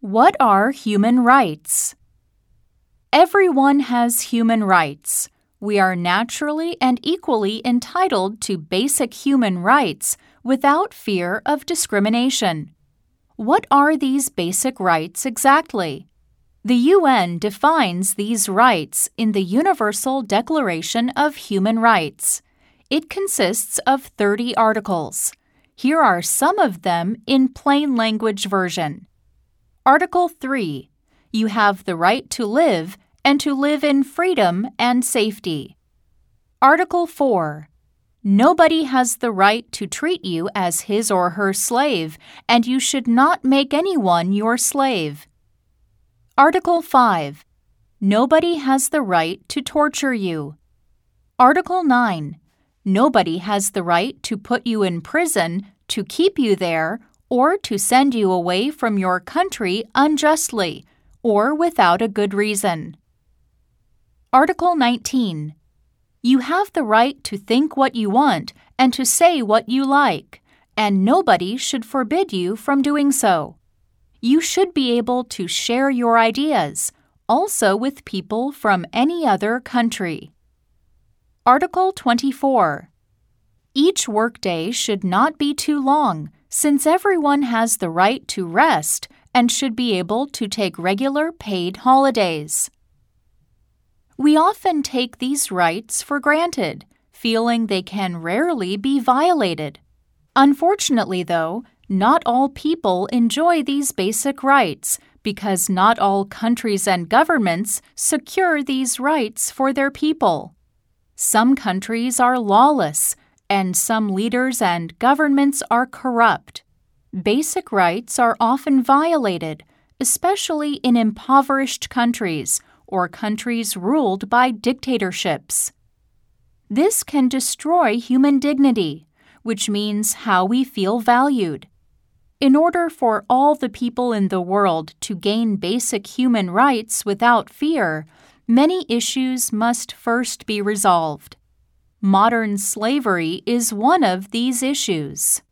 What are human rights? Everyone has human rights. We are naturally and equally entitled to basic human rights without fear of discrimination. What are these basic rights exactly? The UN defines these rights in the Universal Declaration of Human Rights. It consists of 30 articles. Here are some of them in plain language version. Article 3. You have the right to live and to live in freedom and safety. Article 4. Nobody has the right to treat you as his or her slave, and you should not make anyone your slave. Article 5. Nobody has the right to torture you. Article 9. Nobody has the right to put you in prison, to keep you there, or to send you away from your country unjustly or without a good reason. Article 19. You have the right to think what you want and to say what you like, and nobody should forbid you from doing so. You should be able to share your ideas, also with people from any other country. Article 24. Each workday should not be too long, since everyone has the right to rest and should be able to take regular paid holidays. We often take these rights for granted, feeling they can rarely be violated. Unfortunately, though, not all people enjoy these basic rights because not all countries and governments secure these rights for their people. Some countries are lawless, and some leaders and governments are corrupt. Basic rights are often violated, especially in impoverished countries or countries ruled by dictatorships. This can destroy human dignity, which means how we feel valued. In order for all the people in the world to gain basic human rights without fear, many issues must first be resolved. Modern slavery is one of these issues.